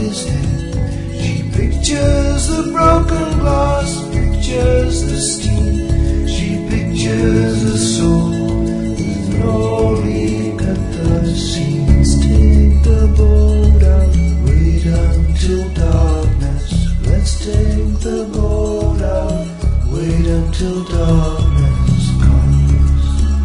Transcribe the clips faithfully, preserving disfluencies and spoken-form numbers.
his head. She pictures the broken glass, pictures the steam. She pictures the soul with no leak at the seams. Take the boat out, wait until darkness. Let's take the boat out, wait until darkness comes.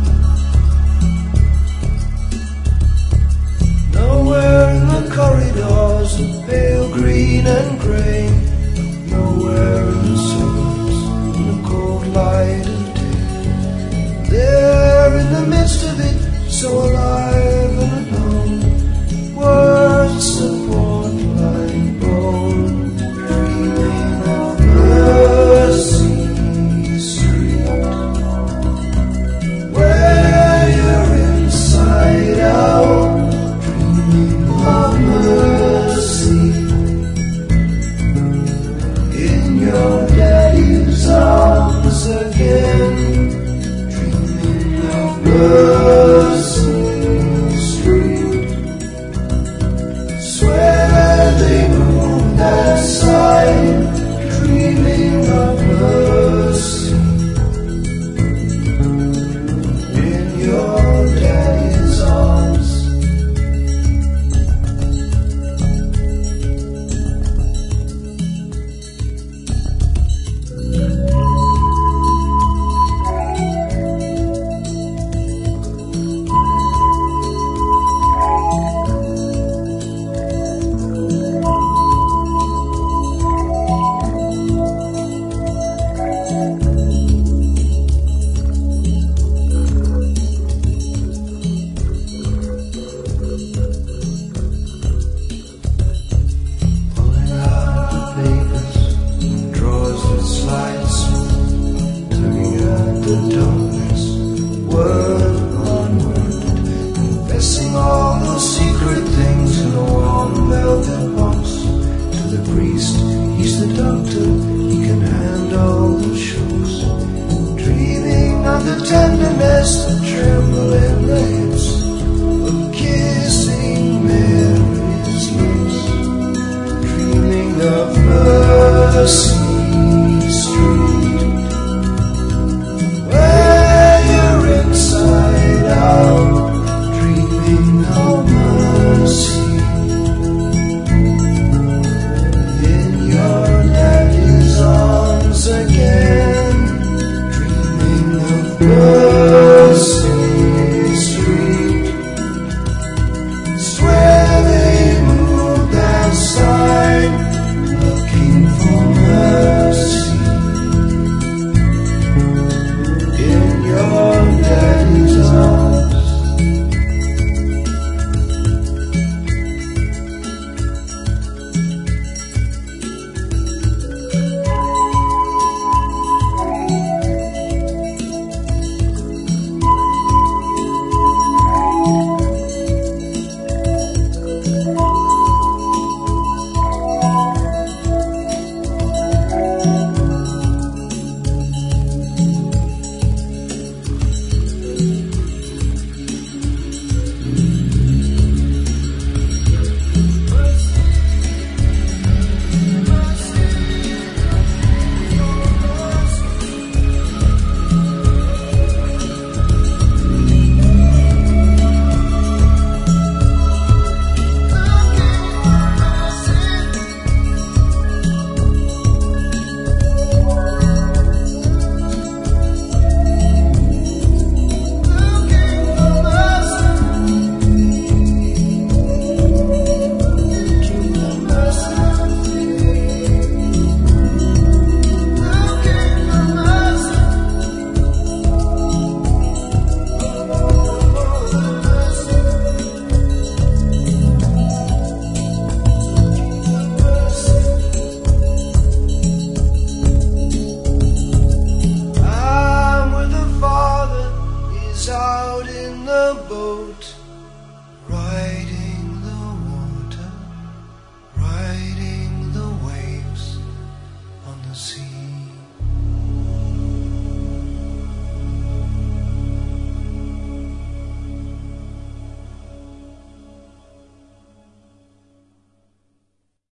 Nowhere in the corridors of pale green and grey, nowhere in the suburbs in the cold light of day. There in the midst of it, so alive and alone, words support like bone, dreaming of mercy street, where you're inside out, dreaming of mercy in your daddy's arms again, dreaming of mercy street. Swear they moved that side, dreaming of mercy.